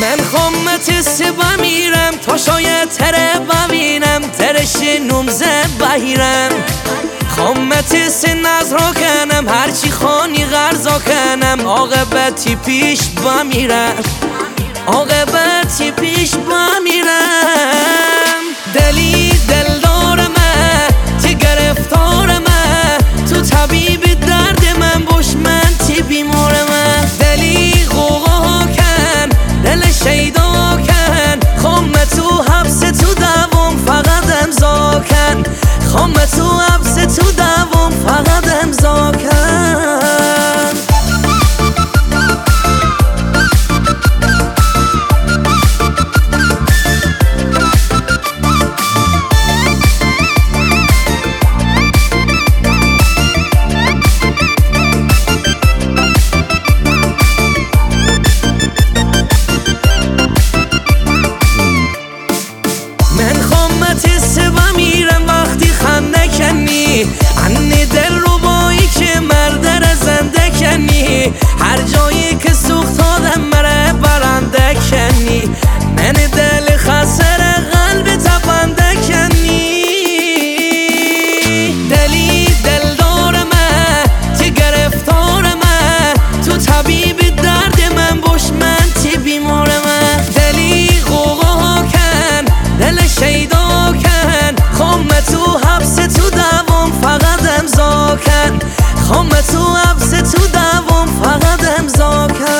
من خمت سبا میرم تا شاید تره ببینم درش نومزه بهیرم خمت سناز رو کنم هرچی خانی غرزا کنم عاقبتی پیش بمیرم عاقبتی پیش بمیرم دلی دلدار من تی گرفتار من تو طبیب درد من باش من تی بیمار من دلی غوغا کن دل شیدا کن خمه تو حبس تو دوام فقط امضا کن خمه تو حبس تو دوام فقط امضا کن انی دل رو بایی که مرد زنده کنی هر جایی که سوخت آدم مره برنده کنی من دل خسر قلب تپنده کنی دلی دلدار من تی گرفتار من تو طبیب درد من باش من تی بیمار من دلی غوغا کن دل شیدا کن خمه تو حبس تو دوام فقط امضا کن خمه تو حبس تو دوام فقط امضا کن